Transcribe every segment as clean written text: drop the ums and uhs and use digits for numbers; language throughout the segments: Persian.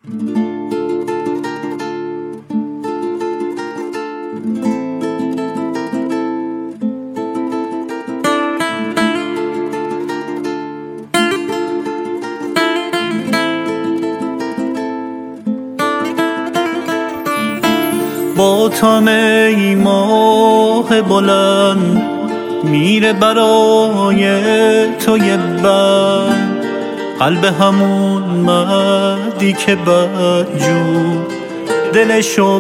با تو ای ماه بلند میره برای تو یه بند، قلب همون مردی که بدجور دلشو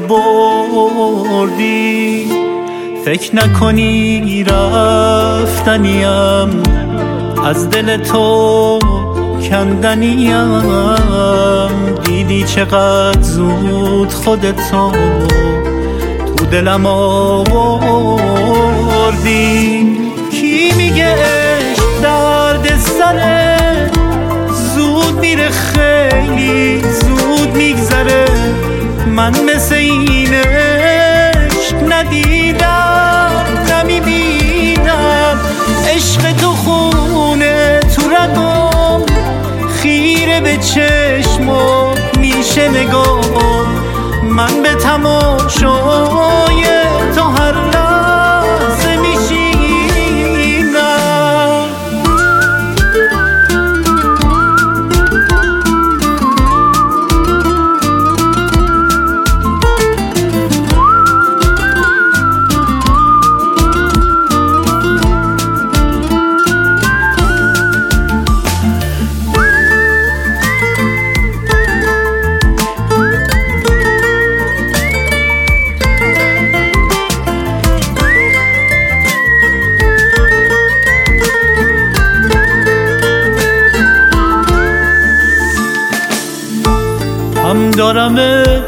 بردی. فکر نکنی رفتنیم، از دل تو کندنیم. دیدی چقدر زود خودتو تو دلم آوردی. کی میگه عشق درد سره، زود میره خیلی زود میگذره. من مثل این عشق ندیدم نمیبینم. عشق تو خونه تو رگم، خیره به چشم میشه نگاه. من به تماشای تو هر لحظه میشینم. هم دارم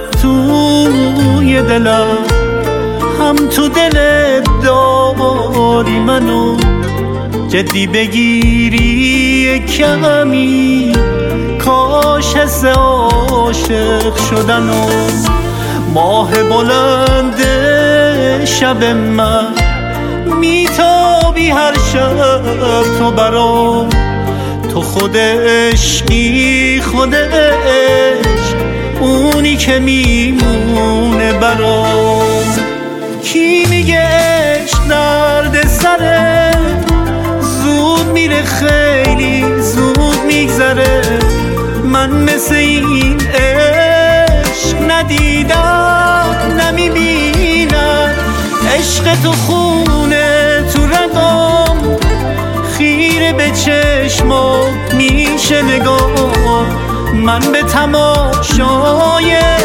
توی دلم، هم تو دلت داری منو. جدی بگیری کمی، کاش حس عاشق شدنو. ماه بلند شب من میتابی هر شب تو برام. تو خود عشقی، خود عشق، اونی که میمونه برام. کی میگه عشق درد سره، زود میره خیلی زود میگذره. من مثل این عشق ندیدم نمیبینم. عشق تو خونه تو رگم، خیره به چشم میشه نگاه. من به تماشای